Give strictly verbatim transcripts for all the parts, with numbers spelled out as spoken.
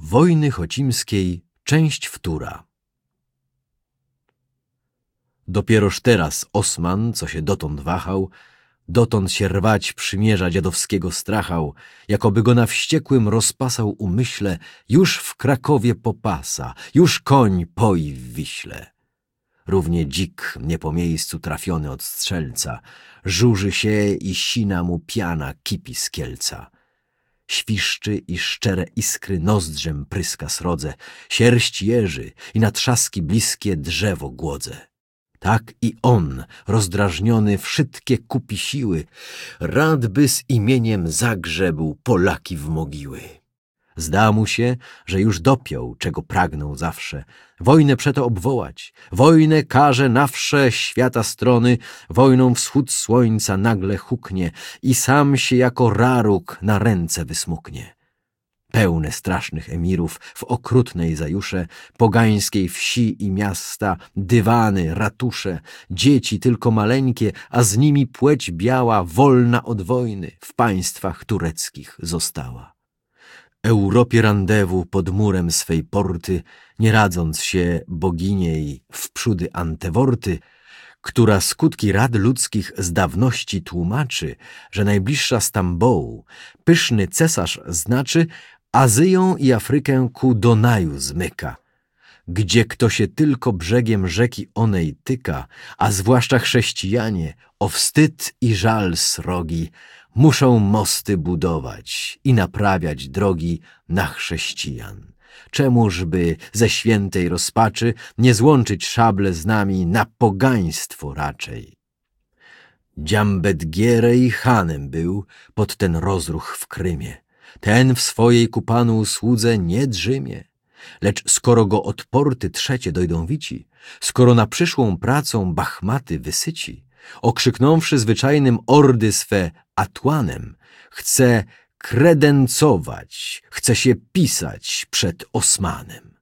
Wojny Chocimskiej, część wtóra. Dopieroż teraz Osman, co się dotąd wahał, dotąd się rwać przymierza dziadowskiego strachał, jakoby go na wściekłym rozpasał umyśle, już w Krakowie popasa, już koń poi w Wiśle. Równie dzik, nie po miejscu trafiony od strzelca, żuży się i sina mu piana kipi z kielca. Świszczy i szczere iskry nozdrzem pryska srodze, sierść jeży i na trzaski bliskie drzewo głodze. Tak i on, rozdrażniony wszystkie kupi siły, rad by z imieniem zagrzebł Polaki w mogiły. Zda mu się, że już dopiął, czego pragnął zawsze, wojnę przeto obwołać, wojnę każe na wsze świata strony, wojną wschód słońca nagle huknie i sam się jako raruk na ręce wysmuknie. Pełne strasznych emirów w okrutnej zajusze, pogańskiej wsi i miasta, dywany, ratusze, dzieci tylko maleńkie, a z nimi płeć biała, wolna od wojny, w państwach tureckich została. Europie randewu pod murem swej porty, nie radząc się boginiej wprzódy Anteworty, która skutki rad ludzkich z dawności tłumaczy, że najbliższa Stambołu, pyszny cesarz znaczy, Azyją i Afrykę ku Donaju zmyka, gdzie kto się tylko brzegiem rzeki onej tyka, a zwłaszcza chrześcijanie, o wstyd i żal srogi, muszą mosty budować i naprawiać drogi na chrześcijan. Czemużby ze świętej rozpaczy nie złączyć szable z nami na pogaństwo raczej? Dziambedgierej hanem był pod ten rozruch w Krymie. Ten w swojej ku Panu usłudze nie drzymie. Lecz skoro go od porty trzecie dojdą wici, skoro na przyszłą pracą Bachmaty wysyci, okrzyknąwszy zwyczajnym ordy swe atłanem, chce kredencować, chce się pisać przed Osmanem,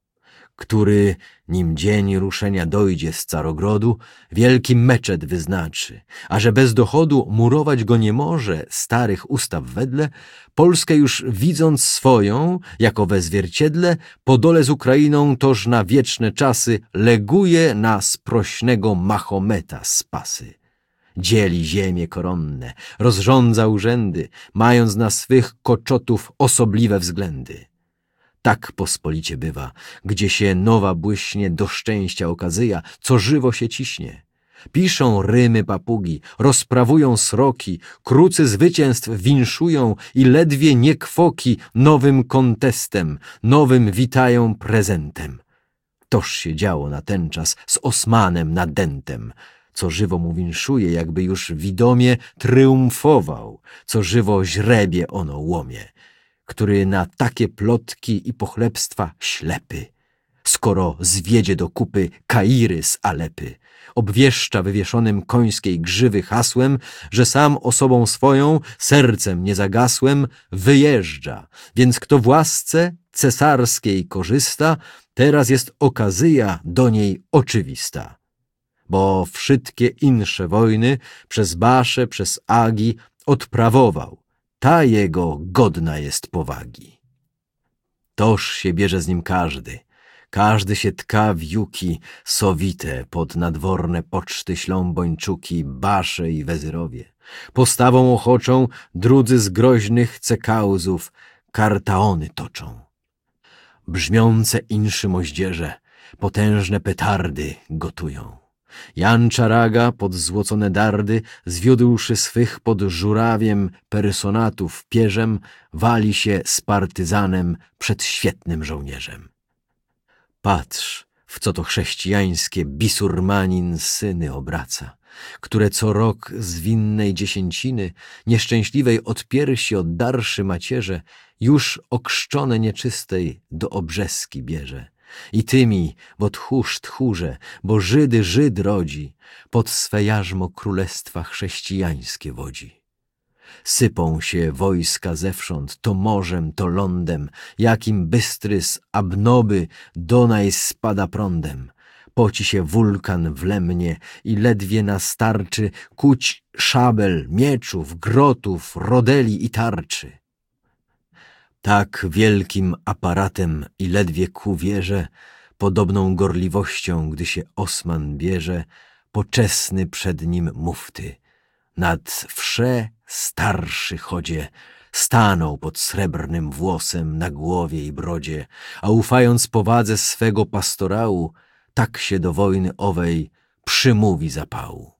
który, nim dzień ruszenia dojdzie z Carogrodu, wielki meczet wyznaczy, a że bez dochodu murować go nie może starych ustaw wedle, Polskę już widząc swoją, jako we zwierciedle, po dole z Ukrainą toż na wieczne czasy leguje na sprośnego Mahometa spasy. Dzieli ziemie koronne, rozrządza urzędy, mając na swych koczotów osobliwe względy. Tak pospolicie bywa, gdzie się nowa błyśnie do szczęścia okazyja, co żywo się ciśnie. Piszą rymy papugi, rozprawują sroki, krucy zwycięstw winszują i ledwie nie kwoki nowym kontestem, nowym witają prezentem. Toż się działo na ten czas z Osmanem nadętem, co żywo mu winszuje, jakby już widomie tryumfował, co żywo źrebie ono łomie, który na takie plotki i pochlebstwa ślepy, skoro zwiedzie do kupy Kairy z Alepy, obwieszcza wywieszonym końskiej grzywy hasłem, że sam osobą swoją, sercem niezagasłem, wyjeżdża, więc kto w łasce cesarskiej korzysta, teraz jest okazyja do niej oczywista. Bo wszystkie insze wojny przez Basze, przez Agi odprawował, ta jego godna jest powagi. Toż się bierze z nim każdy, każdy się tka wiuki sowite, pod nadworne poczty ślą bończuki, Basze i wezyrowie. Postawą ochoczą drudzy z groźnych cekauzów kartaony toczą. Brzmiące inszy moździerze, potężne petardy gotują. Jancza Raga pod złocone dardy, zwiódłszy swych pod żurawiem personatów pierzem, wali się z partyzanem przed świetnym żołnierzem. Patrz, w co to chrześcijańskie bisurmanin syny obraca, które co rok z winnej dziesięciny, nieszczęśliwej od piersi oddarszy macierze, już okrzczone nieczystej do obrzeski bierze. I tymi, bo tchórz tchórze, bo Żydy Żyd rodzi, pod swe jarzmo królestwa chrześcijańskie wodzi. Sypą się wojska zewsząd, to morzem, to lądem, jakim bystry z Abnoby Donaj spada prądem. Poci się wulkan w lemnie i ledwie nastarczy kuć szabel, mieczów, grotów, rodeli i tarczy. Tak wielkim aparatem i ledwie ku wierze, podobną gorliwością, gdy się Osman bierze, poczesny przed nim mufty. Nad wsze starszy chodzie, stanął pod srebrnym włosem na głowie i brodzie, a ufając powadze swego pastorału, tak się do wojny owej przymówi zapału.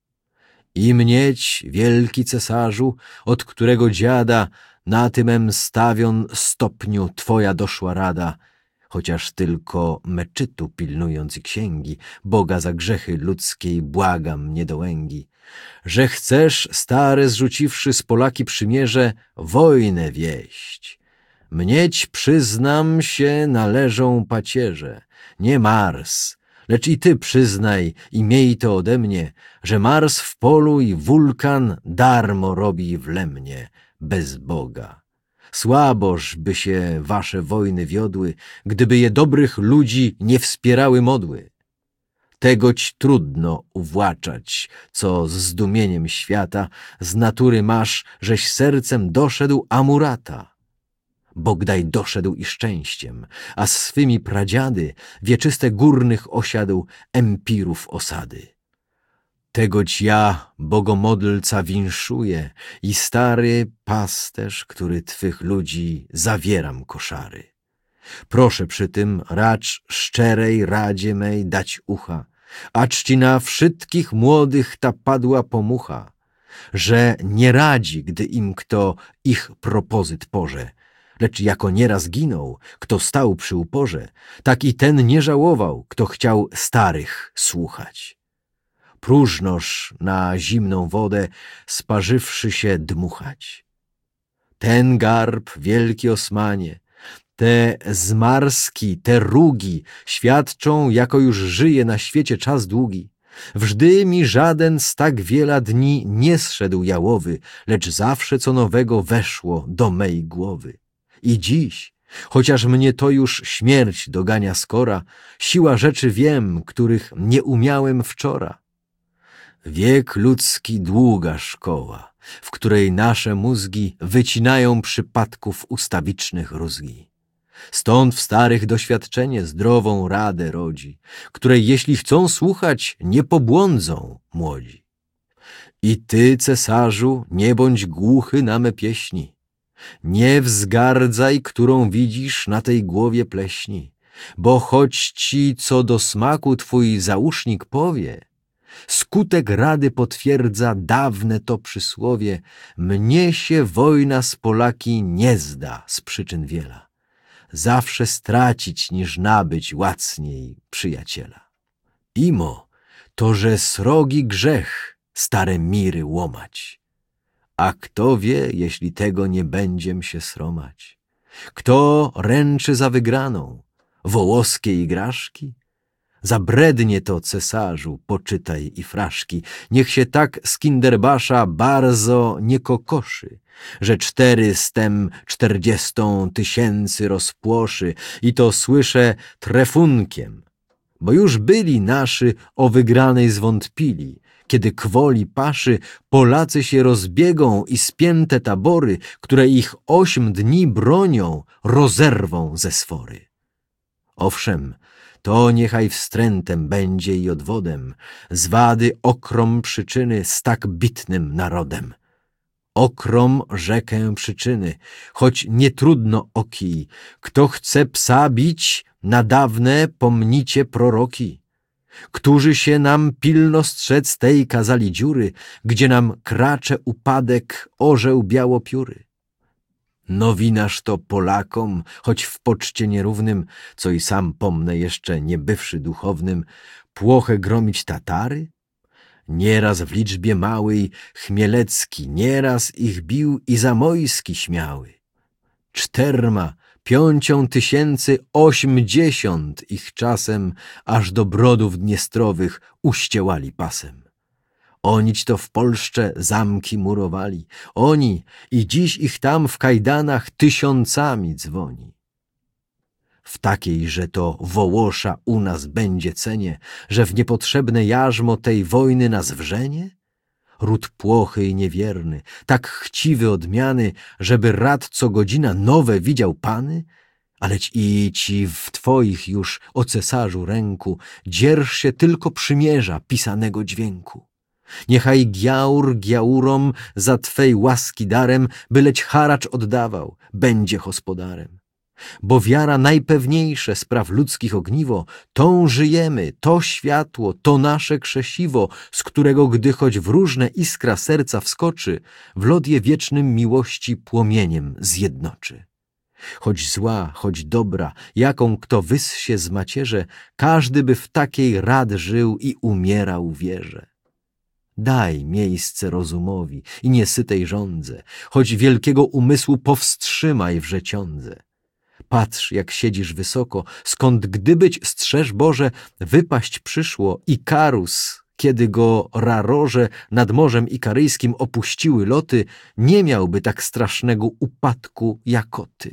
I mnieć, wielki cesarzu, od którego dziada na tymem stawion stopniu twoja doszła rada, chociaż tylko meczytu pilnując i księgi, Boga za grzechy ludzkiej błagam niedołęgi, że chcesz, stare zrzuciwszy z Polaki przymierze, wojnę wieść. Mnieć, przyznam się, należą pacierze, nie Mars, lecz i ty przyznaj i miej to ode mnie, że Mars w polu i wulkan darmo robi wlemnie, bez Boga. Słaboż by się wasze wojny wiodły, gdyby je dobrych ludzi nie wspierały modły. Tegoć trudno uwłaczać, co z zdumieniem świata z natury masz, żeś sercem doszedł Amurata. Bogdaj doszedł i szczęściem, a z swymi pradziady wieczyste górnych osiadł empirów osady. Tegoć ja, bogomodlca, winszuję i stary pasterz, który twych ludzi zawieram koszary. Proszę przy tym racz szczerej radzie mej dać ucha, acz ci na wszystkich młodych ta padła pomucha, że nie radzi, gdy im kto ich propozyt porze, lecz jako nieraz ginął, kto stał przy uporze, tak i ten nie żałował, kto chciał starych słuchać. Próżnoż na zimną wodę, sparzywszy się, dmuchać. Ten garb, wielki Osmanie, te zmarski, te rugi świadczą, jako już żyje na świecie czas długi. Wżdy mi żaden z tak wiela dni nie zszedł jałowy, lecz zawsze co nowego weszło do mej głowy. I dziś, chociaż mnie to już śmierć dogania skora, siła rzeczy wiem, których nie umiałem wczora. Wiek ludzki długa szkoła, w której nasze mózgi wycinają przypadków ustawicznych rózgi. Stąd w starych doświadczenie zdrową radę rodzi, której jeśli chcą słuchać, nie pobłądzą młodzi. I ty, cesarzu, nie bądź głuchy na me pieśni, nie wzgardzaj, którą widzisz na tej głowie pleśni, bo choć ci co do smaku twój zausznik powie, skutek rady potwierdza dawne to przysłowie: mnie się wojna z Polaki nie zda z przyczyn wiela. Zawsze stracić niż nabyć łacniej przyjaciela. Imo to, że srogi grzech stare miry łomać. A kto wie, jeśli tego nie będziem się sromać? Kto ręczy za wygraną? Wołoskie igraszki? Zabrednie to, cesarzu, poczytaj i fraszki. Niech się tak z kinderbasza bardzo nie kokoszy, że cztery stem czterdziestą tysięcy rozpłoszy i to słyszę trefunkiem, bo już byli naszy o wygranej zwątpili, kiedy kwoli paszy Polacy się rozbiegą i spięte tabory, które ich ośm dni bronią, rozerwą ze sfory. Owszem, to niechaj wstrętem będzie i odwodem zwady okrom przyczyny z tak bitnym narodem. Okrom rzekę przyczyny, choć nie trudno oki, kto chce psa bić, na dawne pomnicie proroki, którzy się nam pilno strzec tej kazali dziury, gdzie nam kracze upadek orzeł białopióry. Nowinaż to Polakom, choć w poczcie nierównym, co i sam pomnę jeszcze nie bywszy duchownym, płochę gromić Tatary? Nieraz w liczbie małej Chmielecki, nieraz ich bił i Zamojski śmiały. Czterma, pięcią tysięcy ośmdziesiąt ich czasem aż do brodów dniestrowych uściełali pasem. Onić to w Polszcze zamki murowali, oni i dziś ich tam w kajdanach tysiącami dzwoni. W takiej, że to Wołosza u nas będzie cenie, że w niepotrzebne jarzmo tej wojny nas wrzenie? Ród płochy i niewierny, tak chciwy odmiany, żeby rad co godzina nowe widział pany? Aleć i ci w twoich już, o cesarzu ręku, dzierż się tylko przymierza pisanego dźwięku. Niechaj giaur giaurom za twej łaski darem, byleć haracz oddawał, będzie gospodarem. Bo wiara najpewniejsze spraw ludzkich ogniwo, tą żyjemy, to światło, to nasze krzesiwo, z którego gdy choć w różne iskra serca wskoczy, w lodie wiecznym miłości płomieniem zjednoczy. Choć zła, choć dobra, jaką kto wyssie z macierze, każdy by w takiej rad żył i umierał wierze. Daj miejsce rozumowi i niesytej żądze, choć wielkiego umysłu powstrzymaj wrzeciądze. Patrz, jak siedzisz wysoko, skąd gdybyć, strzeż Boże, wypaść przyszło Ikarus, kiedy go rarorze nad Morzem Ikaryjskim opuściły loty, nie miałby tak strasznego upadku jako ty.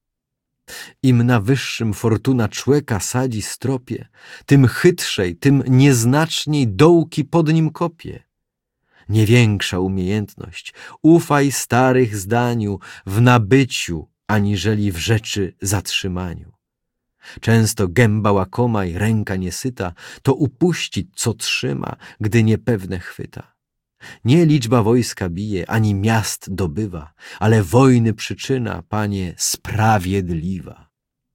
Im na wyższym fortuna człeka sadzi stropie, tym chytrzej, tym nieznaczniej dołki pod nim kopie. Nie większa umiejętność, ufaj starych zdaniu w nabyciu, aniżeli w rzeczy zatrzymaniu. Często gęba łakoma i ręka niesyta, to upuścić, co trzyma, gdy niepewne chwyta. Nie liczba wojska bije, ani miast dobywa, ale wojny przyczyna, Panie, sprawiedliwa.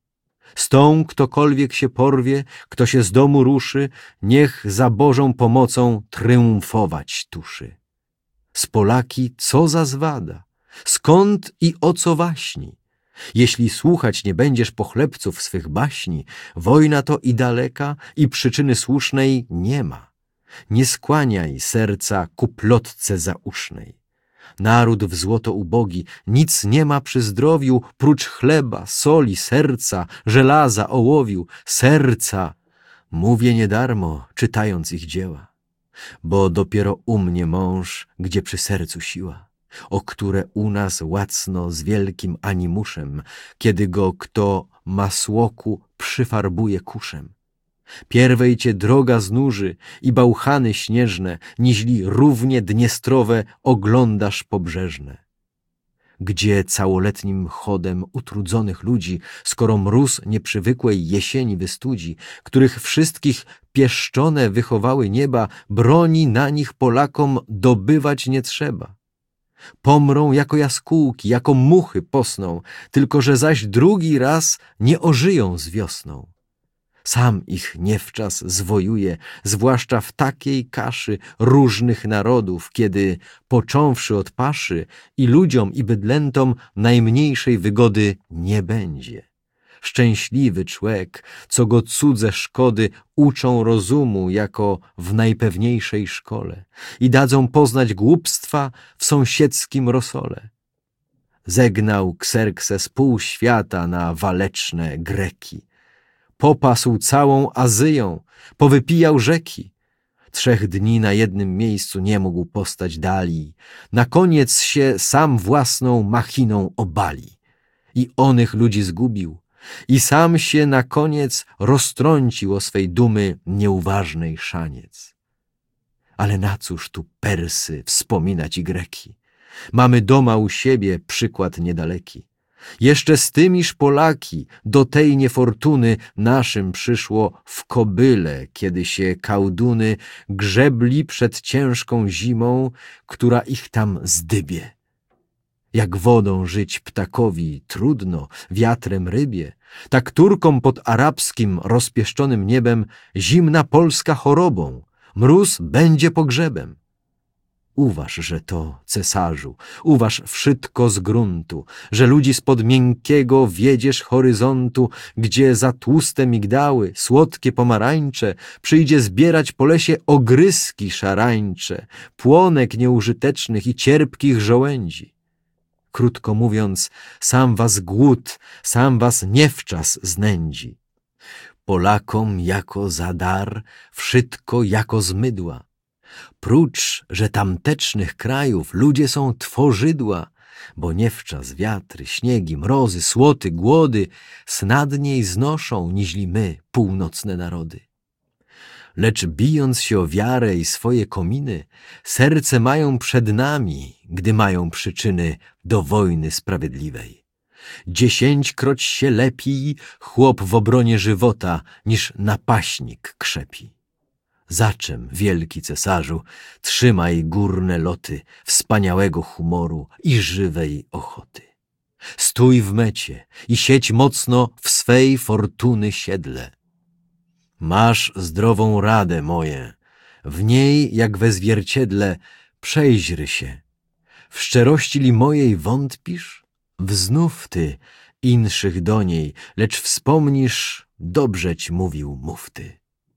Z tą ktokolwiek się porwie, kto się z domu ruszy, niech za Bożą pomocą triumfować tuszy. Z Polaki co za zwada? Skąd i o co waśni? Jeśli słuchać nie będziesz pochlebców swych baśni, wojna to i daleka, i przyczyny słusznej nie ma. Nie skłaniaj serca ku plotce zausznej. Naród w złoto ubogi nic nie ma przy zdrowiu, prócz chleba, soli, serca, żelaza, ołowiu, serca. Mówię niedarmo, czytając ich dzieła, bo dopiero u mnie mąż, gdzie przy sercu siła, o które u nas łacno z wielkim animuszem, kiedy go kto masłoku przyfarbuje kuszem. Pierwej cię droga znuży i bałchany śnieżne, niźli równie dniestrowe oglądasz pobrzeżne. Gdzie całoletnim chodem utrudzonych ludzi, skoro mróz nieprzywykłej jesieni wystudzi, których wszystkich pieszczone wychowały nieba, broni na nich Polakom dobywać nie trzeba. Pomrą jako jaskółki, jako muchy posną, tylko że zaś drugi raz nie ożyją z wiosną. Sam ich niewczas zwojuje, zwłaszcza w takiej kaszy różnych narodów, kiedy, począwszy od paszy, i ludziom, i bydlętom najmniejszej wygody nie będzie. Szczęśliwy człek, co go cudze szkody uczą rozumu jako w najpewniejszej szkole i dadzą poznać głupstwa w sąsiedzkim rosole. Zegnał Kserkses pół świata na waleczne Greki. Popasł całą Azyją, powypijał rzeki. Trzech dni na jednym miejscu nie mógł postać dali. Na koniec się sam własną machiną obali. I onych ludzi zgubił. I sam się na koniec roztrącił o swej dumy nieuważnej szaniec. Ale na cóż tu Persy wspominać i Greki? Mamy doma u siebie przykład niedaleki. Jeszcze z tymiż Polaki do tej niefortuny naszym przyszło w kobyle, kiedy się kałduny grzebli przed ciężką zimą, która ich tam zdybie. Jak wodą żyć ptakowi trudno, wiatrem rybie, tak Turkom pod arabskim rozpieszczonym niebem zimna Polska chorobą, mróz będzie pogrzebem. Uważ, że to, cesarzu, uważ wszystko z gruntu, że ludzi spod miękkiego wiedziesz horyzontu, gdzie za tłuste migdały, słodkie pomarańcze, przyjdzie zbierać po lesie ogryski szarańcze, płonek nieużytecznych i cierpkich żołędzi. Krótko mówiąc, sam was głód, sam was niewczas znędzi. Polakom jako za dar, wszystko jako z mydła. Prócz, że tamtecznych krajów ludzie są tworzydła, bo niewczas wiatry, śniegi, mrozy, słoty, głody snadniej znoszą, niźli my, północne narody. lecz bijąc się o wiarę i swoje kominy, serce mają przed nami, gdy mają przyczyny do wojny sprawiedliwej. Dziesięćkroć się lepiej chłop w obronie żywota, niż napaśnik krzepi. Zaczem, wielki cesarzu, trzymaj górne loty wspaniałego humoru i żywej ochoty. Stój w mecie i siedź mocno w swej fortuny siedle. Masz zdrową radę moje, w niej jak we zwierciedle przejrzy się. W szczerości li mojej wątpisz? Wznów ty inszych do niej, lecz wspomnisz, dobrzeć mówił mufty.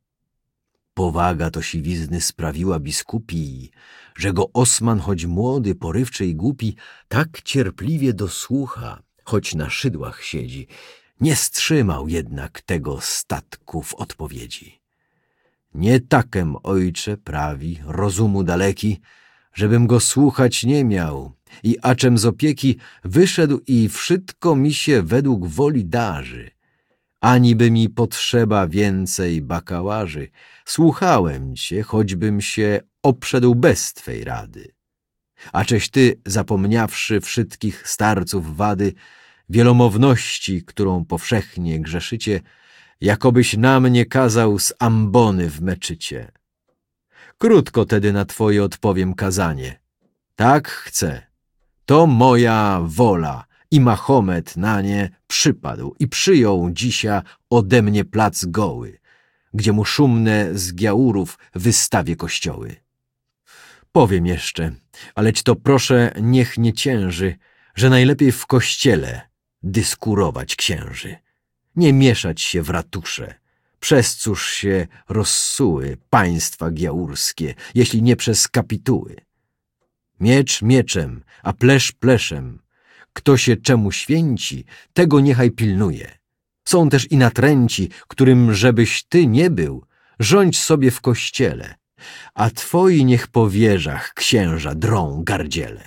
Powaga to siwizny sprawiła biskupi, że go Osman, choć młody, porywczy i głupi, tak cierpliwie dosłucha, choć na szydłach siedzi, nie wstrzymał jednak tego statku w odpowiedzi. Nie takem, ojcze, prawi, rozumu daleki, żebym go słuchać nie miał i aczem z opieki wyszedł i wszystko mi się według woli darzy. Ani by mi potrzeba więcej bakałarzy, słuchałem cię, choćbym się obszedł bez twej rady. A cześ ty, zapomniawszy wszystkich starców wady, wielomowności, którą powszechnie grzeszycie, jakobyś na mnie kazał z ambony w meczycie. Krótko tedy na twoje odpowiem kazanie. Tak chcę, to moja wola i Mahomet na nie przypadł i przyjął dzisiaj ode mnie plac goły, gdzie mu szumne z giaurów wystawię kościoły. Powiem jeszcze, aleć to proszę niech nie cięży, że najlepiej w kościele dyskurować księży. Nie mieszać się w ratusze, przez cóż się rozsuły państwa giaurskie, jeśli nie przez kapituły. Miecz mieczem, a plesz pleszem. Kto się czemu święci, tego niechaj pilnuje. Są też i natręci, którym żebyś ty nie był, rządź sobie w kościele, a twoi niech po wieżach księża drą gardziele.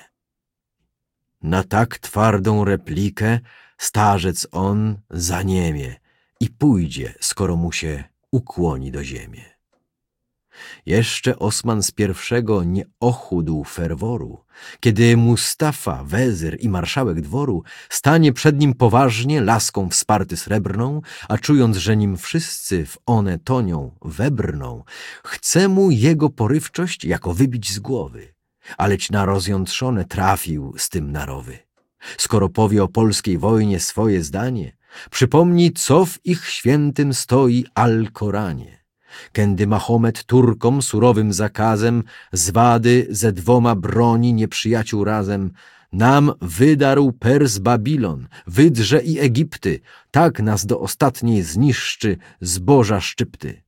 Na tak twardą replikę starzec on zaniemie i pójdzie, skoro mu się ukłoni do ziemi. Jeszcze Osman z pierwszego nie ochudł ferworu, kiedy Mustafa, wezyr i marszałek dworu stanie przed nim poważnie, laską wsparty srebrną, a czując, że nim wszyscy w one tonią, webrną, chce mu jego porywczość jako wybić z głowy, aleć na rozjątrzone trafił z tym narowy. Skoro powie o polskiej wojnie swoje zdanie, przypomni, co w ich świętym stoi Al-Koranie. Kędy Mahomet Turkom surowym zakazem z wady ze dwoma broni nieprzyjaciół razem nam wydarł Pers Babilon, wydrze i Egipty, tak nas do ostatniej zniszczy zboża szczypty.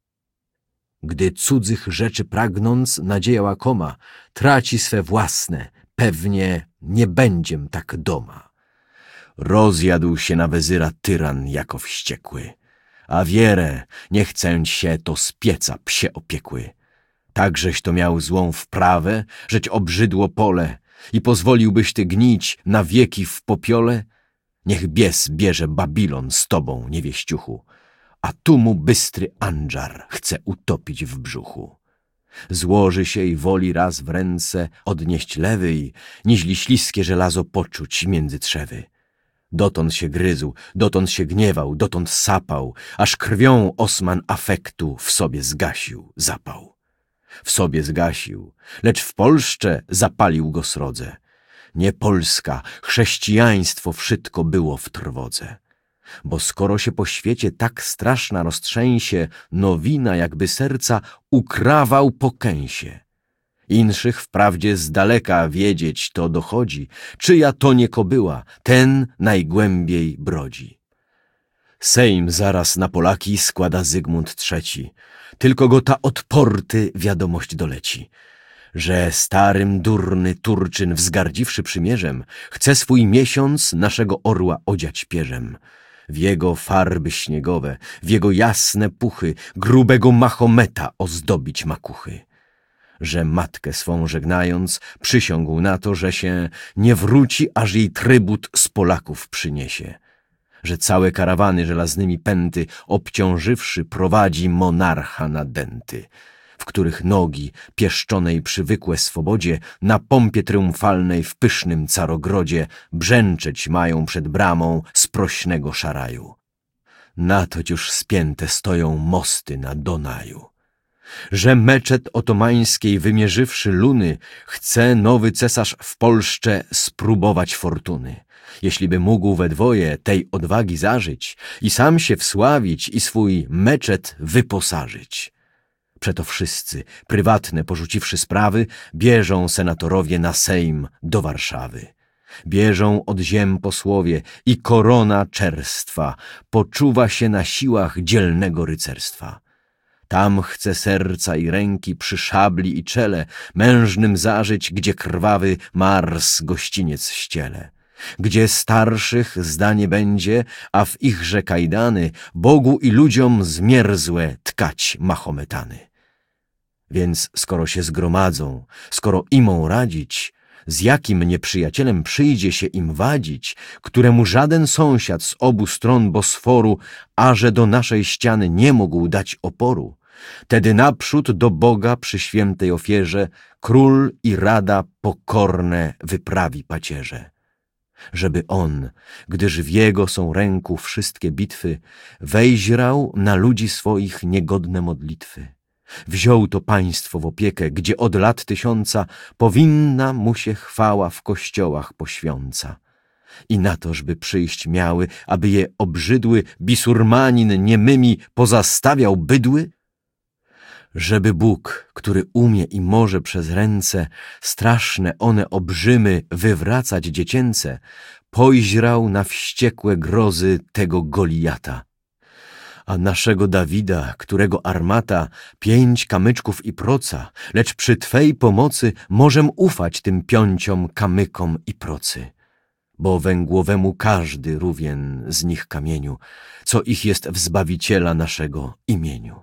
Gdy cudzych rzeczy pragnąc nadzieja łakoma traci swe własne, pewnie nie będziem tak doma. Rozjadł się na wezyra tyran jako wściekły, a wierę, nie chcąc się, to z pieca psie opiekły. Takżeś to miał złą wprawę, żeć obrzydło pole i pozwoliłbyś ty gnić na wieki w popiole? Niech bies bierze Babilon z tobą, niewieściuchu, a tu mu bystry Andżar chce utopić w brzuchu. Złoży się i woli raz w ręce odnieść lewej, niźli śliskie żelazo poczuć między trzewy. Dotąd się gryzł, dotąd się gniewał, dotąd sapał, aż krwią Osman afektu w sobie zgasił zapał. W sobie zgasił, lecz w Polszcze zapalił go srodze. Nie Polska, chrześcijaństwo wszystko było w trwodze. Bo skoro się po świecie tak straszna roztrzęsie, nowina jakby serca ukrawał po kęsie. Inszych wprawdzie z daleka wiedzieć to dochodzi, czyja to nie kobyła, ten najgłębiej brodzi. Sejm zaraz na Polaki składa Zygmunt trzeci, tylko go ta od Porty wiadomość doleci, że starym durny Turczyn wzgardziwszy przymierzem, chce swój miesiąc naszego orła odziać pierzem. W jego farby śniegowe, w jego jasne puchy, grubego Mahometa ozdobić makuchy. Że matkę swą żegnając, przysiągł na to, że się nie wróci, aż jej trybut z Polaków przyniesie. że całe karawany żelaznymi pęty obciążywszy prowadzi monarcha nadęty, w których nogi, pieszczone i przywykłe swobodzie, na pompie triumfalnej w pysznym carogrodzie brzęczeć mają przed bramą sprośnego szaraju. Natoć już spięte stoją mosty na Donaju. Że meczet otomańskiej wymierzywszy luny, chce nowy cesarz w Polszcze spróbować fortuny. Jeśliby mógł we dwoje tej odwagi zażyć i sam się wsławić i swój meczet wyposażyć. Przeto wszyscy, prywatne porzuciwszy sprawy, bieżą senatorowie na Sejm do Warszawy. Bieżą od ziem posłowie i korona czerstwa poczuwa się na siłach dzielnego rycerstwa. Tam chce serca i ręki przy szabli i czele mężnym zażyć, gdzie krwawy Mars gościniec ściele. Gdzie starszych zdanie będzie, a w ichże kajdany Bogu i ludziom zmierzłe tkać mahometany. Więc skoro się zgromadzą, skoro imą radzić, z jakim nieprzyjacielem przyjdzie się im wadzić, któremu żaden sąsiad z obu stron Bosforu, aże do naszej ściany nie mógł dać oporu, tedy naprzód do Boga przy świętej ofierze król i rada pokorne wyprawi pacierze. Żeby on, gdyż w jego są ręku wszystkie bitwy, wejźrał na ludzi swoich niegodne modlitwy. Wziął to państwo w opiekę, gdzie od lat tysiąca powinna mu się chwała w kościołach poświęca. I na to, żeby przyjść miały, aby je obrzydły bisurmanin niemymi pozastawiał bydły? Żeby Bóg, który umie i może przez ręce straszne one obrzymy wywracać dziecięce, pojźrał na wściekłe grozy tego Golijata. A naszego Dawida, którego armata pięć kamyczków i proca, lecz przy Twej pomocy możem ufać tym piąciom kamykom i procy. Bo węgłowemu każdy rówien z nich kamieniu, co ich jest w Zbawiciela naszego imieniu.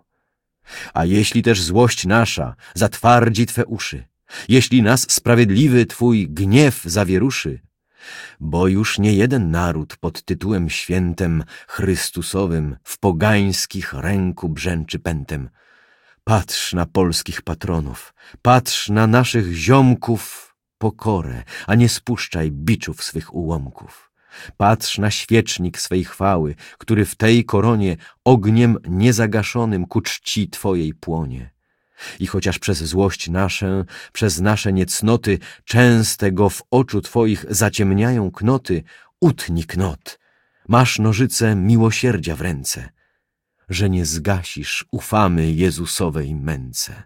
A jeśli też złość nasza zatwardzi Twe uszy, jeśli nas sprawiedliwy Twój gniew zawieruszy, bo już nie jeden naród pod tytułem świętem Chrystusowym w pogańskich ręku brzęczy pętem. Patrz na polskich patronów, patrz na naszych ziomków pokorę, a nie spuszczaj biczów swych ułomków. Patrz na świecznik swej chwały, który w tej koronie ogniem niezagaszonym ku czci Twojej płonie. I chociaż przez złość naszę, przez nasze niecnoty częste go w oczu Twoich zaciemniają knoty, utnij knot, masz nożyce miłosierdzia w ręce, że nie zgasisz ufamy Jezusowej męce.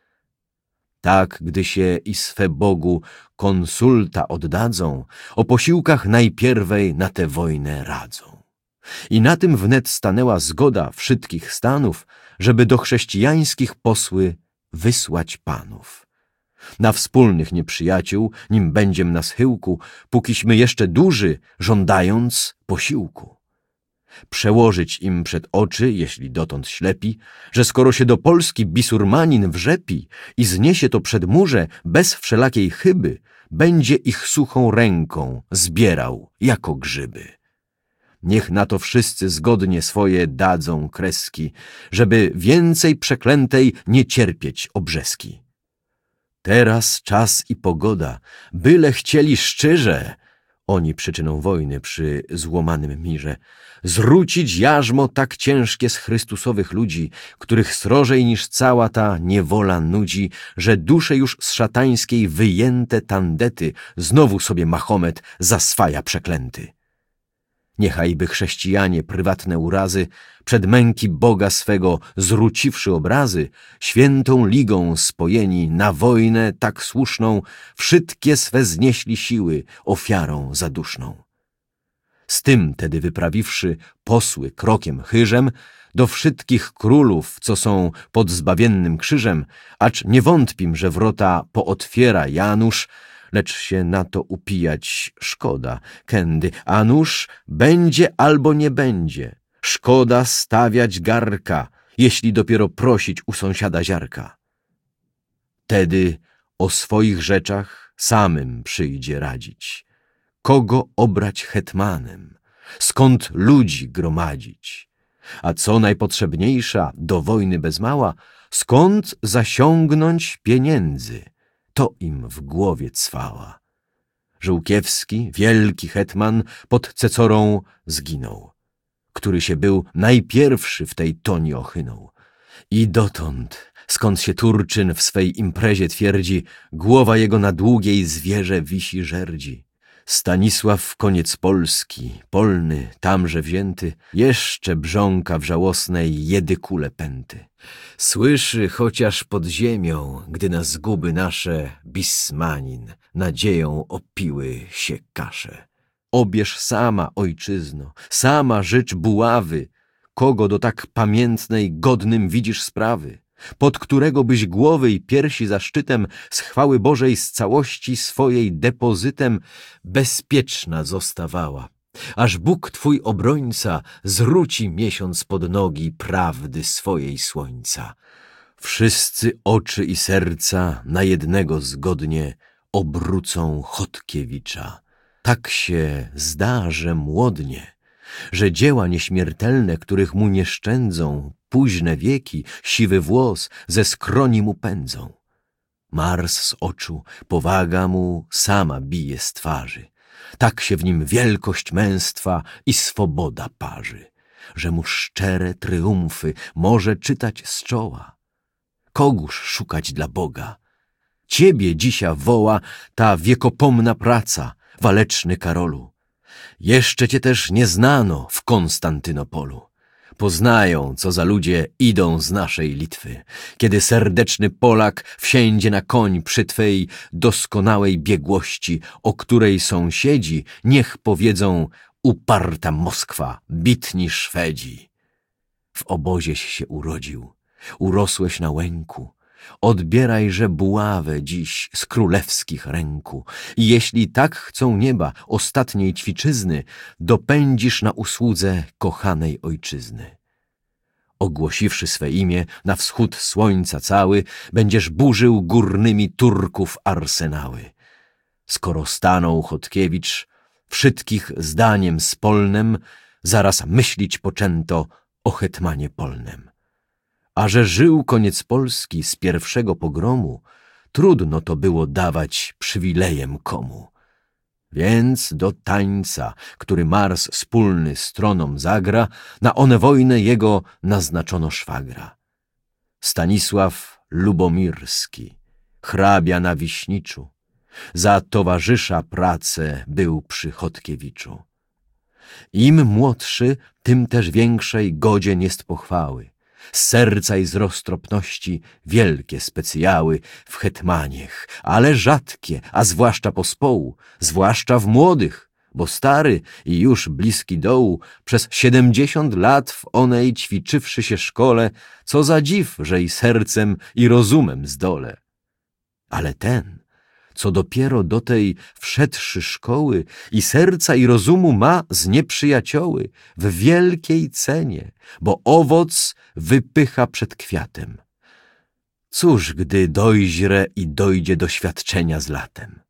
Tak, gdy się i swe Bogu konsulta oddadzą, o posiłkach najpierwej na tę wojnę radzą. I na tym wnet stanęła zgoda wszystkich stanów, żeby do chrześcijańskich posły wysłać panów. Na wspólnych nieprzyjaciół, nim będziem na schyłku, pókiśmy jeszcze duży, żądając posiłku. Przełożyć im przed oczy, jeśli dotąd ślepi, że skoro się do Polski bisurmanin wrzepi i zniesie to przed murze bez wszelakiej chyby, będzie ich suchą ręką zbierał jako grzyby. Niech na to wszyscy zgodnie swoje dadzą kreski, żeby więcej przeklętej nie cierpieć obrzeski. Teraz czas i pogoda, byle chcieli szczerze, oni przyczyną wojny przy złomanym mirze, zrzucić jarzmo tak ciężkie z Chrystusowych ludzi, których srożej niż cała ta niewola nudzi, że dusze już z szatańskiej wyjęte tandety znowu sobie Mahomet zaswaja przeklęty. Niechajby chrześcijanie prywatne urazy, przed męki Boga swego zrzuciwszy obrazy, świętą ligą spojeni na wojnę tak słuszną, wszystkie swe znieśli siły ofiarą zaduszną. Z tym tedy wyprawiwszy posły krokiem chyżem, do wszystkich królów, co są pod zbawiennym krzyżem, acz nie wątpim, że wrota pootwiera Janusz, lecz się na to upijać szkoda, kędy, a nuż będzie albo nie będzie. Szkoda stawiać garka, jeśli dopiero prosić u sąsiada ziarka. Tedy o swoich rzeczach samym przyjdzie radzić. Kogo obrać hetmanem, skąd ludzi gromadzić, a co najpotrzebniejsza do wojny bez mała, skąd zasiągnąć pieniędzy, to im w głowie cwała. Żółkiewski, wielki hetman, pod Cecorą zginął, który się był najpierwszy w tej toni ochynął. I dotąd, skąd się Turczyn w swej imprezie twierdzi, głowa jego na długiej zwierze wisi żerdzi. Stanisław koniec Polski, polny, tamże wzięty, jeszcze brząka w żałosnej jedykule pęty. Słyszy chociaż pod ziemią, gdy na zguby nasze Bismanin nadzieją opiły się kasze. Obierz sama, ojczyzno, sama życz buławy, kogo do tak pamiętnej godnym widzisz sprawy, pod którego byś głowy i piersi zaszczytem z chwały Bożej z całości swojej depozytem bezpieczna zostawała, aż Bóg twój obrońca zwróci miesiąc pod nogi prawdy swojej słońca. Wszyscy oczy i serca na jednego zgodnie obrócą Chodkiewicza. Tak się zda, że młodnie, że dzieła nieśmiertelne, których mu nie szczędzą, późne wieki, siwy włos ze skroni mu pędzą. Mars z oczu, powaga mu sama bije z twarzy. Tak się w nim wielkość męstwa i swoboda parzy, że mu szczere tryumfy może czytać z czoła. Kogóż szukać dla Boga? Ciebie dzisiaj woła ta wiekopomna praca, waleczny Karolu. Jeszcze cię też nie znano w Konstantynopolu. Poznają, co za ludzie idą z naszej Litwy, kiedy serdeczny Polak wsiędzie na koń przy twej doskonałej biegłości, o której sąsiedzi niech powiedzą uparta Moskwa, bitni Szwedzi. W obozieś się urodził, urosłeś na łęku, odbierajże buławę dziś z królewskich ręku i jeśli tak chcą nieba ostatniej ćwiczyzny, dopędzisz na usłudze kochanej ojczyzny. Ogłosiwszy swe imię na wschód słońca cały, będziesz burzył górnymi Turków arsenały. Skoro stanął Chodkiewicz, wszystkich zdaniem spolnem, zaraz myślić poczęto o hetmanie polnem. A że żył koniec Polski z pierwszego pogromu, trudno to było dawać przywilejem komu. Więc do tańca, który Mars wspólny stronom zagra, na one wojnę jego naznaczono szwagra. Stanisław Lubomirski, hrabia na Wiśniczu, za towarzysza pracę był przy Chodkiewiczu. Im młodszy, tym też większej godzien jest pochwały. Z serca i z roztropności wielkie specjały w hetmaniech, ale rzadkie, a zwłaszcza pospołu, zwłaszcza w młodych, bo stary i już bliski dołu, przez siedemdziesiąt lat w onej ćwiczywszy się szkole, co za dziw, że i sercem i rozumem zdole. Ale ten, co dopiero do tej wszedłszy szkoły i serca i rozumu ma z nieprzyjacioły w wielkiej cenie, bo owoc wypycha przed kwiatem. Cóż, gdy dojźre i dojdzie doświadczenia z latem?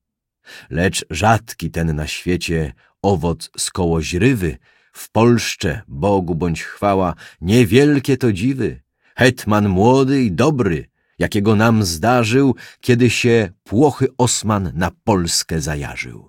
Lecz rzadki ten na świecie owoc z koło źrywy, w polszcze, Bogu bądź chwała, niewielkie to dziwy. Hetman młody i dobry, jakiego nam zdarzył, kiedy się płochy Osman na Polskę zajarzył.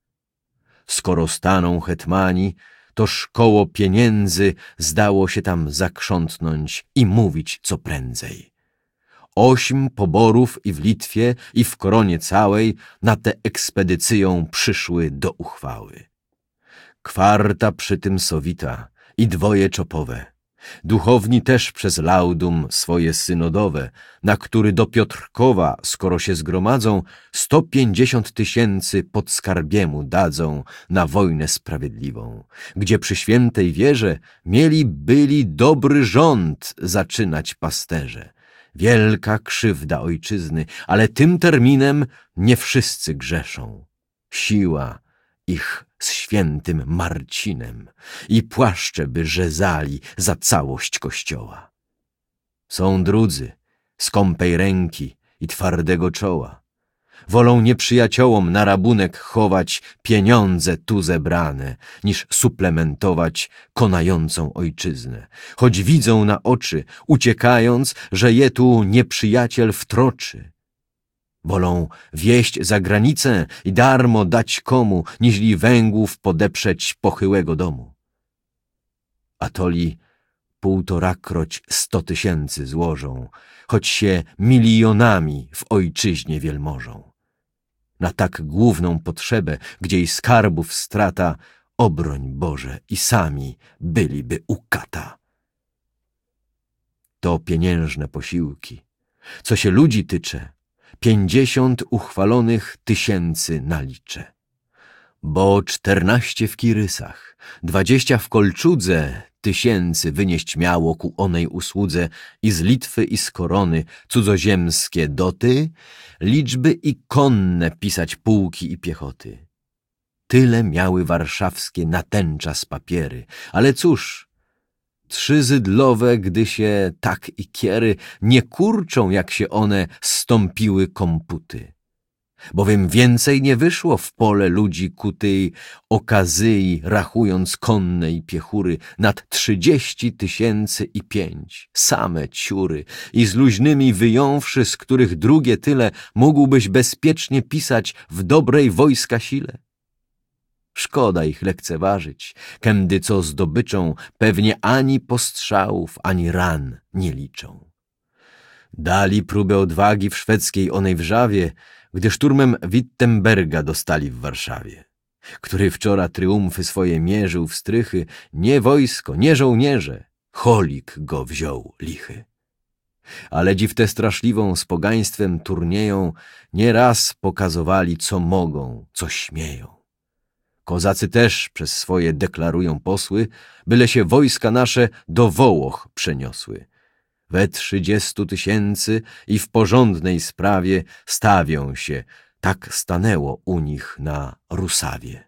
Skoro staną hetmani, toż koło pieniędzy zdało się tam zakrzątnąć i mówić co prędzej. Ośm poborów i w Litwie, i w koronie całej na tę ekspedycyją przyszły do uchwały. Kwarta przy tym sowita i dwoje czopowe. Duchowni też przez laudum swoje synodowe, na który do Piotrkowa, skoro się zgromadzą, sto pięćdziesiąt tysięcy podskarbiemu dadzą na wojnę sprawiedliwą, gdzie przy świętej wierze mieli byli dobry rząd zaczynać pasterze. Wielka krzywda ojczyzny, ale tym terminem nie wszyscy grzeszą. Siła ich z świętym Marcinem i płaszcze by rzezali za całość kościoła. Są drudzy, skąpej ręki i twardego czoła. Wolą nieprzyjaciołom na rabunek chować pieniądze tu zebrane, niż suplementować konającą ojczyznę. Choć widzą na oczy, uciekając, że je tu nieprzyjaciel wtroczy. Wolą wieść za granicę i darmo dać komu, niźli węgłów podeprzeć pochyłego domu. Atoli półtorakroć sto tysięcy złożą, choć się milionami w ojczyźnie wielmożą. Na tak główną potrzebę, gdzie i skarbów strata, obroń Boże, i sami byliby u kata. To pieniężne posiłki. Co się ludzi tycze, pięćdziesiąt uchwalonych tysięcy naliczę. Bo czternaście w Kirysach, dwadzieścia w Kolczudze tysięcy wynieść miało ku onej usłudze i z Litwy i z Korony cudzoziemskie doty, liczby i konne pisać pułki i piechoty. Tyle miały warszawskie na ten czas papiery, ale cóż, trzy zydlowe, gdy się tak i kiery, nie kurczą, jak się one stąpiły komputy. Bowiem więcej nie wyszło w pole ludzi ku tej okazyi, rachując konne i piechury, nad trzydzieści tysięcy i pięć, same ciury, i z luźnymi wyjąwszy, z których drugie tyle mógłbyś bezpiecznie pisać w dobrej wojska sile. Szkoda ich lekceważyć, kędy co zdobyczą pewnie ani postrzałów, ani ran nie liczą. Dali próbę odwagi w szwedzkiej onej wrzawie, gdy szturmem Wittenberga dostali w Warszawie, który wczora triumfy swoje mierzył w strychy, nie wojsko, nie żołnierze, cholik go wziął lichy. Ale dziw tę straszliwą z pogaństwem turnieją nieraz pokazowali, co mogą, co śmieją. Kozacy też przez swoje deklarują posły, byle się wojska nasze do Wołoch przeniosły. We trzydziestu tysięcy i w porządnej sprawie stawią się, tak stanęło u nich na Rusawie.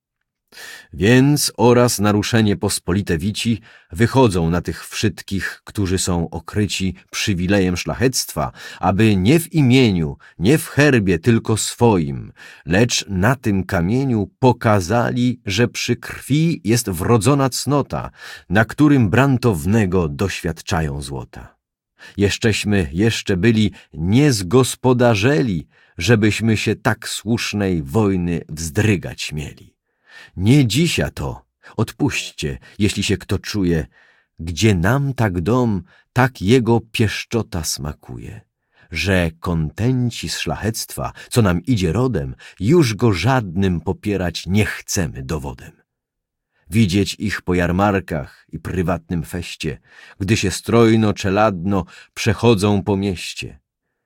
Więc oraz naruszenie pospolite wici wychodzą na tych wszystkich, którzy są okryci przywilejem szlachectwa, aby nie w imieniu, nie w herbie tylko swoim, lecz na tym kamieniu pokazali, że przy krwi jest wrodzona cnota, na którym brantownego doświadczają złota. Jeszcześmy jeszcze byli niezgospodarzeli, żebyśmy się tak słusznej wojny wzdrygać śmieli. Nie dzisiaj to, odpuśćcie, jeśli się kto czuje, gdzie nam tak dom, tak jego pieszczota smakuje, że kontenci z szlachectwa, co nam idzie rodem, już go żadnym popierać nie chcemy dowodem. Widzieć ich po jarmarkach i prywatnym feście, gdy się strojno, czeladno przechodzą po mieście.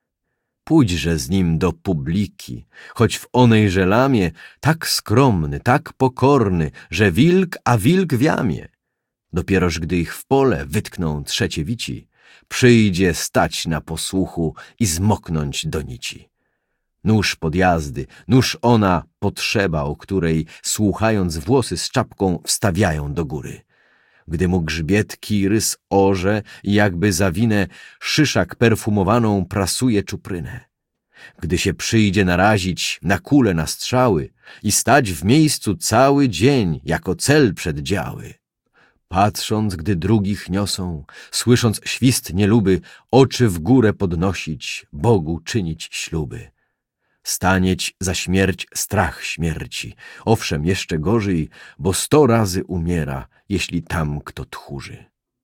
Pójdźże z nim do publiki, choć w onej żelamie tak skromny, tak pokorny, że wilk, a wilk w jamie. Dopieroż gdy ich w pole wytkną trzecie wici, przyjdzie stać na posłuchu i zmoknąć do nici. Nóż podjazdy, nóż ona potrzeba, o której, słuchając, włosy z czapką wstawiają do góry. Gdy mu grzbiet kirys orze i jakby zawinę szyszak perfumowaną prasuje czuprynę. Gdy się przyjdzie narazić na kule, na strzały i stać w miejscu cały dzień jako cel przed działy. Patrząc, gdy drugich niosą, słysząc świst nieluby, oczy w górę podnosić, Bogu czynić śluby. Stanieć za śmierć strach śmierci, owszem jeszcze gorzej, bo sto razy umiera, jeśli tam kto tchórzy.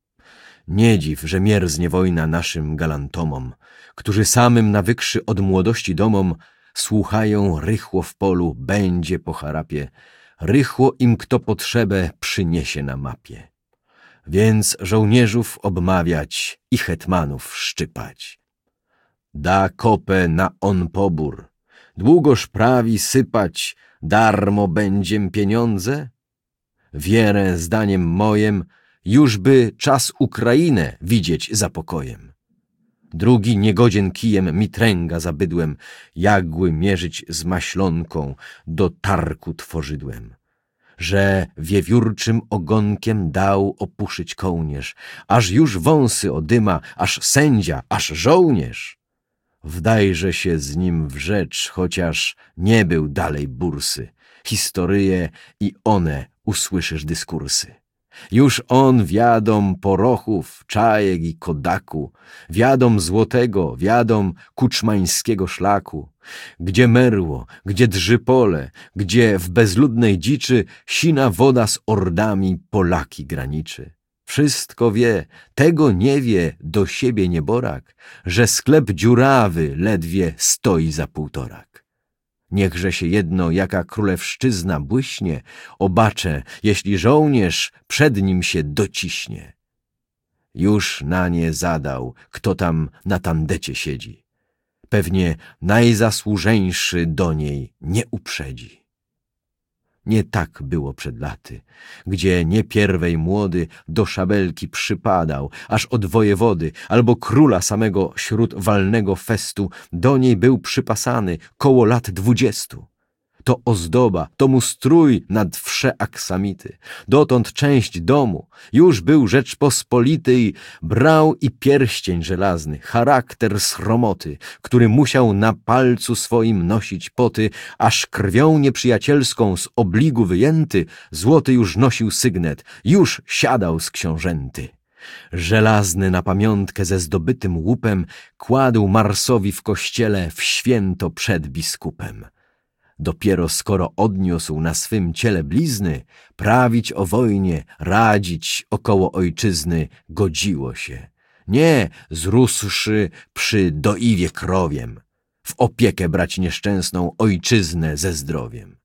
Nie dziw, że mierznie wojna naszym galantomom, którzy samym nawykszy od młodości domom, słuchają rychło w polu, będzie po charapie, rychło im kto potrzebę przyniesie na mapie. Więc żołnierzów obmawiać i hetmanów szczypać. Da kopę na on pobór, długoż prawi sypać, darmo będziem pieniądze? Wierę, zdaniem mojem, już by czas Ukrainę widzieć za pokojem. Drugi niegodzien kijem mitręga za bydłem, jagły mierzyć z maślonką, do tarku tworzydłem. Że wiewiórczym ogonkiem dał opuszyć kołnierz, aż już wąsy odyma, aż sędzia, aż żołnierz. wdajże się z nim w rzecz, chociaż nie był dalej bursy. Historyje i one usłyszysz dyskursy. Już on wiadom porochów, czajek i kodaku, wiadom złotego, wiadom kuczmańskiego szlaku, gdzie merło, gdzie drży pole, gdzie w bezludnej dziczy sina woda z ordami Polaki graniczy. Wszystko wie, tego nie wie do siebie nieborak, że sklep dziurawy ledwie stoi za półtorak. Niechże się jedno, jaka królewszczyzna błyśnie, obacze, jeśli żołnierz przed nim się dociśnie. Już na nie zadał, kto tam na tandecie siedzi. Pewnie najzasłużeńszy do niej nie uprzedzi. Nie tak było przed laty, gdzie nie pierwej młody do szabelki przypadał, aż od wojewody albo króla samego śród walnego festu do niej był przypasany koło lat dwudziestu. To ozdoba, to mu strój nad wsze aksamity, dotąd część domu, już był Rzeczpospolity i brał i pierścień żelazny, charakter sromoty, który musiał na palcu swoim nosić poty, aż krwią nieprzyjacielską z obligu wyjęty, złoty już nosił sygnet, już siadał z książęty. Żelazny na pamiątkę ze zdobytym łupem kładł Marsowi w kościele w święto przed biskupem. Dopiero skoro odniósł na swym ciele blizny, prawić o wojnie, radzić około ojczyzny godziło się. Nie zrósłszy przy doiwie krowiem, w opiekę brać nieszczęsną ojczyznę ze zdrowiem.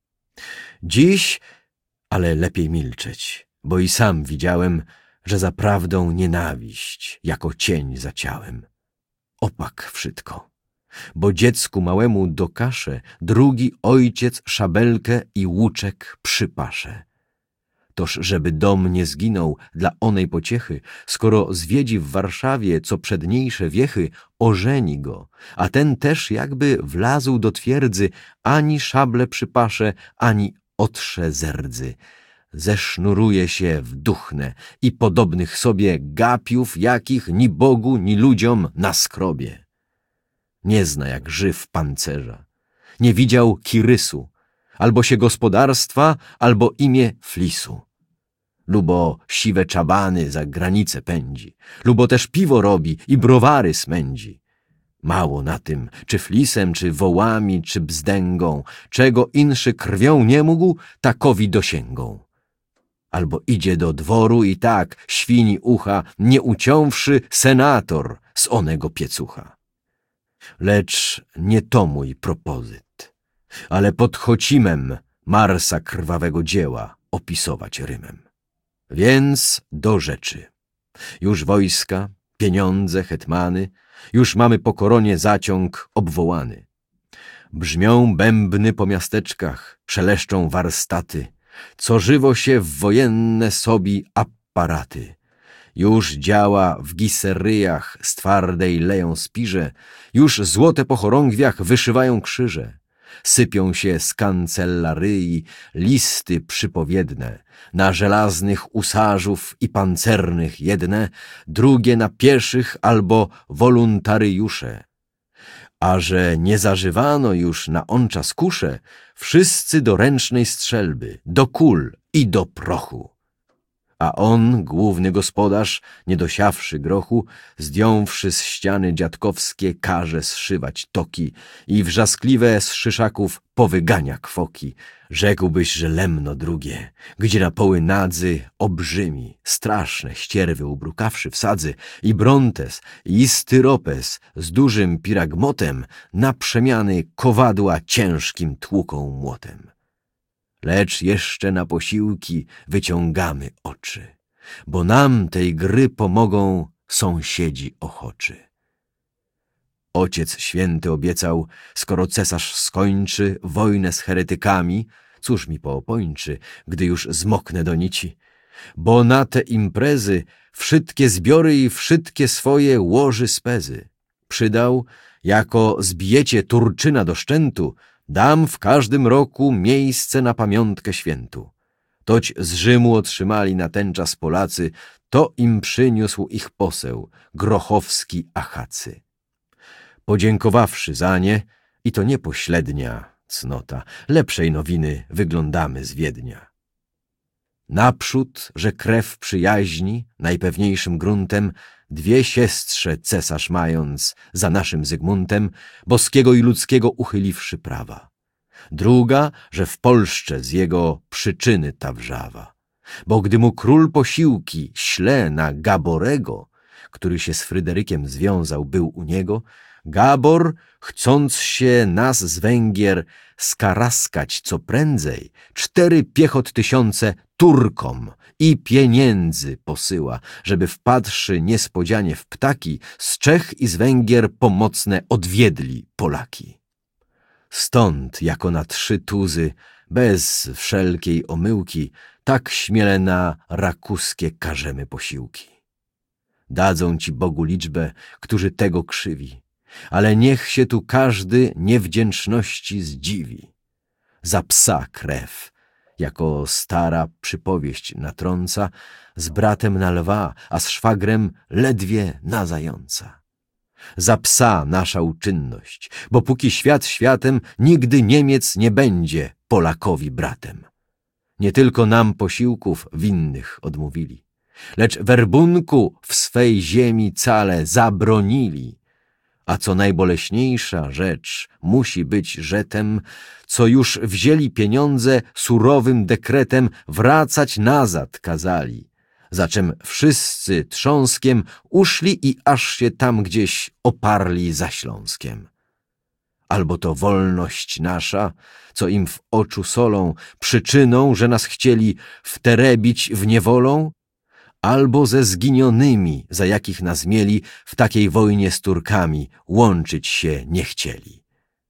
Dziś, ale lepiej milczeć, bo i sam widziałem, że za prawdą nienawiść jako cień za ciałem. Opak wszystko. Bo dziecku małemu do kasze drugi ojciec szabelkę i łuczek przypasze. Toż żeby dom nie zginął dla onej pociechy, skoro zwiedzi w Warszawie co przedniejsze wiechy, ożeni go, a ten też jakby wlazł do twierdzy, ani szable przypasze, ani otrze zerdzy. Zesznuruje się w duchnę i podobnych sobie gapiów, jakich ni Bogu, ni ludziom na skrobie. Nie zna jak żyw pancerza, nie widział kirysu, albo się gospodarstwa, albo imię flisu. Lubo siwe czabany za granicę pędzi, lubo też piwo robi i browary smędzi. Mało na tym, czy flisem, czy wołami, czy bzdęgą, czego inszy krwią nie mógł, takowi dosięgą. Albo idzie do dworu i tak świni ucha, nie uciąwszy senator z onego piecucha. Lecz nie to mój propozyt, ale pod Chocimem Marsa krwawego dzieła opisować rymem. Więc do rzeczy. Już wojska, pieniądze, hetmany, już mamy po koronie zaciąg obwołany. Brzmią bębny po miasteczkach, szeleszczą warstaty, co żywo się w wojenne sobi aparaty. Już działa w giseryjach z twardej leją spirze, już złote po chorągwiach wyszywają krzyże. Sypią się z kancelaryi listy przypowiedne, na żelaznych usarzów i pancernych jedne, drugie na pieszych albo woluntariusze. A że nie zażywano już na on czas kusze, wszyscy do ręcznej strzelby, do kul i do prochu. A on, główny gospodarz, nie dosiawszy grochu, zdjąwszy z ściany dziadkowskie, każe zszywać toki i wrzaskliwe z szyszaków powygania kwoki. Rzekłbyś, że lemno drugie, gdzie na poły nadzy obrzymi, straszne ścierwy ubrukawszy w sadzy, i brontes, i styropes z dużym piragmotem na przemiany kowadła ciężkim tłuką młotem. Lecz jeszcze na posiłki wyciągamy oczy, bo nam tej gry pomogą sąsiedzi ochoczy. Ojciec święty obiecał, skoro cesarz skończy wojnę z heretykami, cóż mi poopończy, gdy już zmoknę do nici, bo na te imprezy wszystkie zbiory i wszystkie swoje łoży spezy. Przydał, jako zbijecie Turczyna do szczętu, dam w każdym roku miejsce na pamiątkę świętu. Toć z Rzymu otrzymali na ten czas Polacy, to im przyniósł ich poseł, Grochowski Achacy. Podziękowawszy za nie, i to nie poślednia cnota, lepszej nowiny wyglądamy z Wiednia. Naprzód, że krew przyjaźni, najpewniejszym gruntem, dwie siestrze cesarz mając, za naszym Zygmuntem, boskiego i ludzkiego uchyliwszy prawa. Druga, że w Polszcze z jego przyczyny ta wrzawa. Bo gdy mu król posiłki śle na Gaborego, który się z Fryderykiem związał był u niego, Gabor, chcąc się nas z Węgier skaraskać co prędzej, cztery piechot tysiące Turkom i pieniędzy posyła, żeby wpadłszy niespodzianie w ptaki, z Czech i z Węgier pomocne odwiedli Polaki. Stąd, jako na trzy tuzy, bez wszelkiej omyłki, tak śmiele na rakuskie karzemy posiłki. Dadzą ci Bogu liczbę, którzy tego krzywi, ale niech się tu każdy niewdzięczności zdziwi. Za psa krew, jako stara przypowieść natrąca, z bratem na lwa, a z szwagrem ledwie na zająca. Za psa nasza uczynność, bo póki świat światem, nigdy Niemiec nie będzie Polakowi bratem. Nie tylko nam posiłków winnych odmówili, lecz werbunku w swej ziemi cale zabronili. A co najboleśniejsza rzecz musi być, że tem, co już wzięli pieniądze, surowym dekretem wracać nazad kazali, za czym wszyscy trząskiem uszli i aż się tam gdzieś oparli za Śląskiem. Albo to wolność nasza, co im w oczu solą, przyczyną, że nas chcieli wterebić w niewolą, albo ze zginionymi, za jakich nas mieli w takiej wojnie z Turkami łączyć się nie chcieli.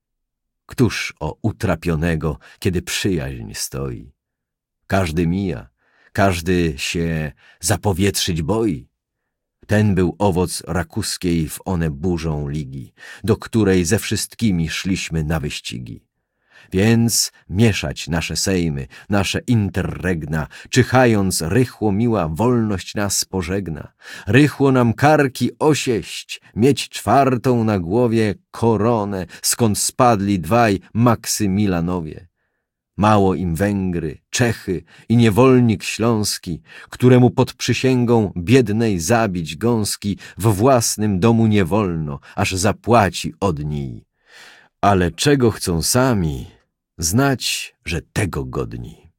Któż o utrapionego, kiedy przyjaźń stoi? Każdy mija, każdy się zapowietrzyć boi. Ten był owoc rakuskiej w one burzą ligi, do której ze wszystkimi szliśmy na wyścigi. Więc mieszać nasze sejmy, nasze interregna, czyhając rychło miła wolność nas pożegna, rychło nam karki osieść, mieć czwartą na głowie koronę, skąd spadli dwaj Maksymilanowie. Mało im Węgry, Czechy i niewolnik śląski, któremu pod przysięgą biednej zabić gąski w własnym domu nie wolno, aż zapłaci od niej. Ale czego chcą sami, znać, że tego godni.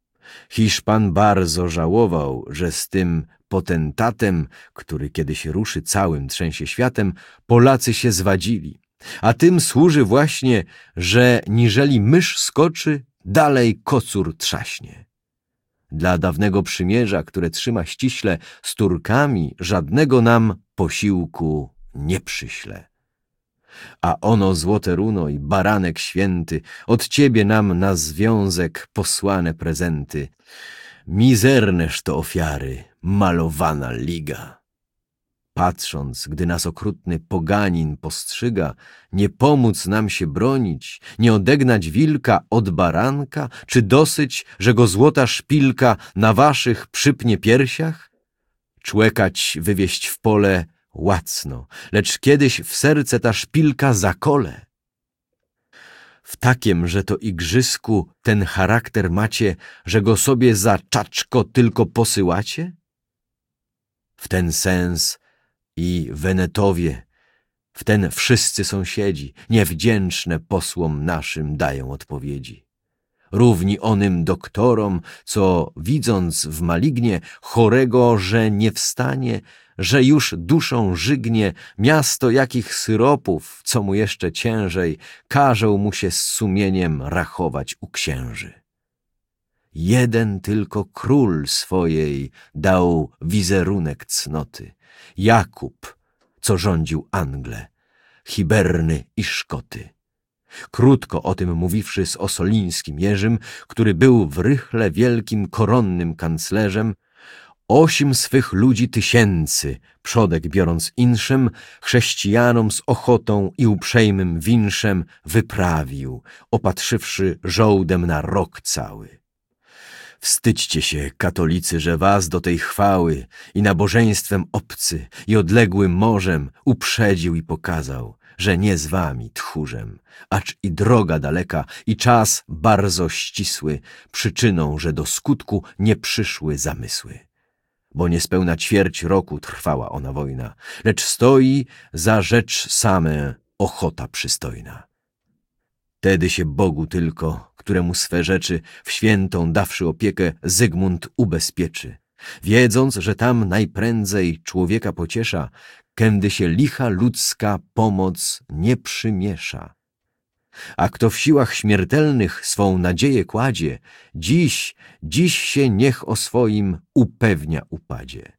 Hiszpan bardzo żałował, że z tym potentatem, który kiedyś ruszy całym trzęsie światem, Polacy się zwadzili. A tym służy właśnie, że niżeli mysz skoczy, dalej kocur trzaśnie. Dla dawnego przymierza, które trzyma ściśle z Turkami, żadnego nam posiłku nie przyśle. A ono złote runo i baranek święty, od ciebie nam na związek posłane prezenty. Mizerneż to ofiary, malowana liga. Patrząc, gdy nas okrutny poganin postrzyga, nie pomóc nam się bronić, nie odegnać wilka od baranka, czy dosyć, że go złota szpilka na waszych przypnie piersiach? Człekać wywieźć w pole łacno, lecz kiedyś w serce ta szpilka zakole. W takiem, że to igrzysku ten charakter macie, że go sobie za czaczko tylko posyłacie? W ten sens i Wenetowie, w ten wszyscy sąsiedzi, niewdzięczne posłom naszym dają odpowiedzi. Równi onym doktorom, co widząc w malignie chorego, że nie wstanie, że już duszą żygnie, miasto jakich syropów, co mu jeszcze ciężej, każą mu się z sumieniem rachować u księży. Jeden tylko król swojej dał wizerunek cnoty, Jakub, co rządził Anglę, Hiberny i Szkoty. Krótko o tym mówiwszy z Osolińskim Jerzym, który był w rychle wielkim koronnym kanclerzem, osim swych ludzi tysięcy, przodek biorąc inszym, chrześcijanom z ochotą i uprzejmym winszem wyprawił, opatrzywszy żołdem na rok cały. Wstydźcie się, katolicy, że was do tej chwały i nabożeństwem obcy i odległym morzem uprzedził i pokazał, że nie z wami, tchórzem, acz i droga daleka, i czas bardzo ścisły, przyczyną, że do skutku nie przyszły zamysły. Bo niespełna ćwierć roku trwała ona wojna, lecz stoi za rzecz same ochota przystojna. Tedy się Bogu tylko, któremu swe rzeczy w świętą dawszy opiekę, Zygmunt ubezpieczy, wiedząc, że tam najprędzej człowieka pociesza, kędy się licha ludzka pomoc nie przymiesza. A kto w siłach śmiertelnych swą nadzieję kładzie, dziś, dziś się niech o swoim upewnia upadzie.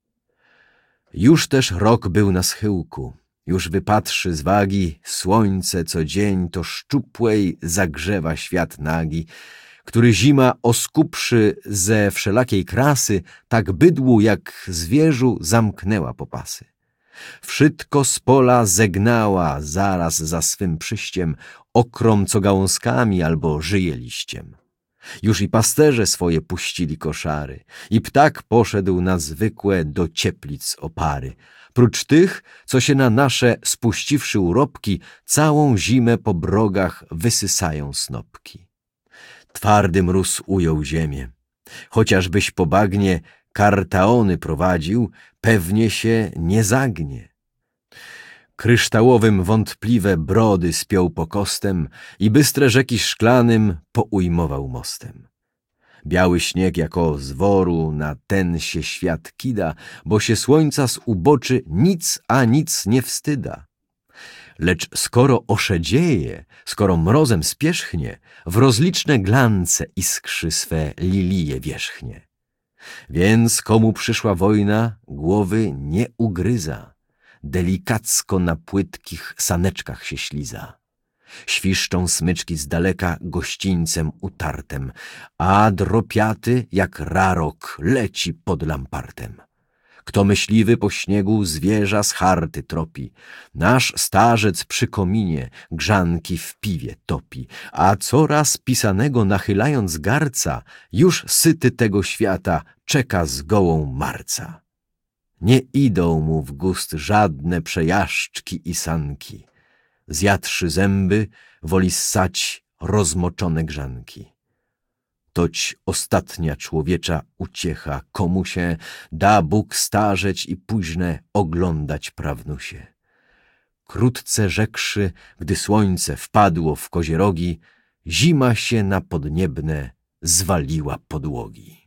Już też rok był na schyłku, już wypatrzy z wagi słońce co dzień to szczupłej zagrzewa świat nagi, który zima oskupszy ze wszelakiej krasy, tak bydłu jak zwierzu zamknęła popasy. Wszystko z pola zegnała zaraz za swym przyjściem, okrom co gałązkami albo żyje liściem. Już i pasterze swoje puścili koszary, i ptak poszedł na zwykłe do cieplic opary, prócz tych, co się na nasze spuściwszy urobki, całą zimę po brogach wysysają snopki. Twardy mróz ujął ziemię, chociażbyś po bagnie kartaony prowadził, pewnie się nie zagnie. Kryształowym wątpliwe brody spiął pokostem i bystre rzeki szklanym poujmował mostem. Biały śnieg jako z woru na ten się świat kida, bo się słońca z uboczy nic a nic nie wstyda. Lecz skoro oszedzieje, skoro mrozem spierzchnie, w rozliczne glance iskrzy swe lilije wierzchnie. Więc komu przyszła wojna, głowy nie ugryza, delikacko na płytkich saneczkach się śliza. Świszczą smyczki z daleka gościńcem utartem, a dropiaty jak rarok leci pod lampartem. Kto myśliwy po śniegu zwierza z charty tropi, nasz starzec przy kominie grzanki w piwie topi, a coraz pisanego nachylając garca, już syty tego świata czeka z gołą marca. Nie idą mu w gust żadne przejażdżki i sanki. Zjadłszy zęby, woli ssać rozmoczone grzanki. Toć ostatnia człowiecza uciecha, komu się da Bóg starzeć i późne oglądać prawnusie. Krótce rzekszy, gdy słońce wpadło w kozie rogi, zima się na podniebne zwaliła podłogi.